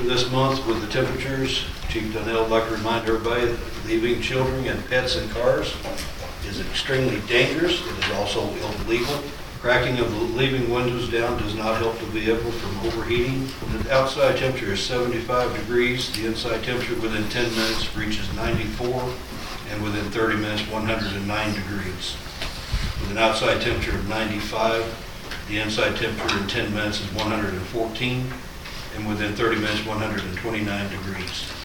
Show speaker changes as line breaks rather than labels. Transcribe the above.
for this month with the temperatures. Chief Donnell would like to remind everybody that leaving children and pets in cars is extremely dangerous. It is also illegal. Cracking of the leaving windows down does not help the vehicle from overheating. The outside temperature is 75 degrees. The inside temperature within 10 minutes reaches 94, and within 30 minutes 109 degrees. With an outside temperature of 95, the inside temperature in 10 minutes is 114, and within 30 minutes 129 degrees.